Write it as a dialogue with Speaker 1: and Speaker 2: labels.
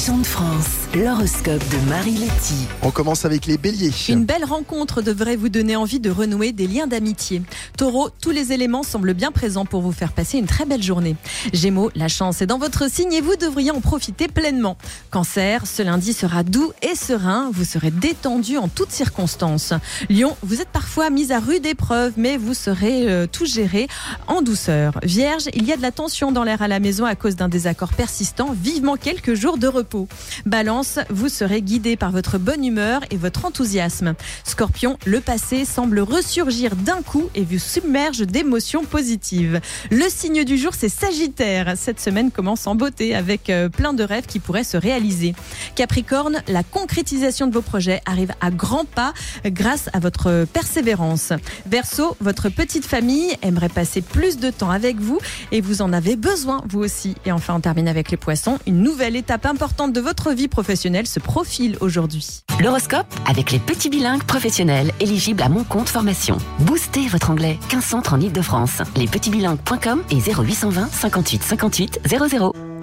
Speaker 1: régions de France, l'horoscope de Marie Letty.
Speaker 2: On commence avec les béliers.
Speaker 3: Une belle rencontre devrait vous donner envie de renouer des liens d'amitié. Taureau, tous les éléments semblent bien présents pour vous faire passer une très belle journée. Gémeaux, la chance est dans votre signe et vous devriez en profiter pleinement. Cancer, ce lundi sera doux et serein, vous serez détendu en toutes circonstances. Lion, vous êtes parfois mis à rude épreuve, mais vous saurez tout gérer en douceur. Vierge, il y a de la tension dans l'air à la maison à cause d'un désaccord persistant, vivement quelques jours de repos. Balance, vous serez guidé par votre bonne humeur et votre enthousiasme. Scorpion, le passé semble ressurgir d'un coup et vous submerge d'émotions positives. Le signe du jour, c'est Sagittaire. Cette semaine commence en beauté avec plein de rêves qui pourraient se réaliser. Capricorne, la concrétisation de vos projets arrive à grands pas grâce à votre persévérance. Verseau, votre petite famille aimerait passer plus de temps avec vous et vous en avez besoin vous aussi. Et enfin, on termine avec les poissons. Une nouvelle étape importante de votre vie professionnelle se profile aujourd'hui.
Speaker 1: L'horoscope avec les petits bilingues professionnels éligibles à Mon Compte Formation. Boostez votre anglais. 15 centres en Île-de-France. Lespetitsbilingues.com et 0820 58 58 00.